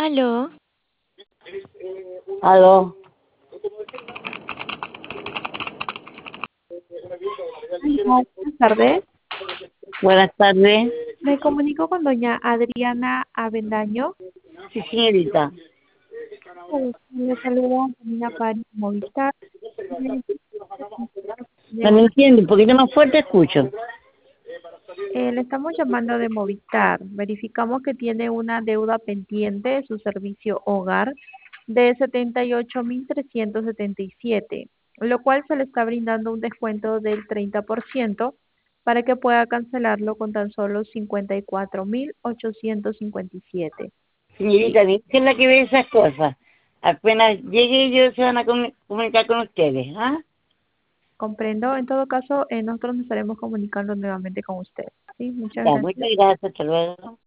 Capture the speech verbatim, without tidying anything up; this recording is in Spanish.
Aló. Aló. Buenas tardes. Buenas tardes. Me comunico con doña Adriana Avendaño. Sí, señorita. Le saluda Antonina Pari Movistar. No me entiendo, un poquito más fuerte escucho. Eh, le estamos llamando de Movistar. Verificamos que tiene una deuda pendiente de su servicio hogar de setenta y ocho mil trescientos setenta y siete, lo cual se le está brindando un descuento del treinta por ciento para que pueda cancelarlo con tan solo cincuenta y cuatro mil ochocientos cincuenta y siete. Sí, Señorita, ¿quién es la que ve esas cosas? Apenas llegue ellos se van a comu- comunicar con ustedes, ¿ah? comprendo. En todo caso, eh, nosotros nos estaremos comunicando nuevamente con usted. Sí, muchas Ya, muchas gracias. gracias, hasta luego.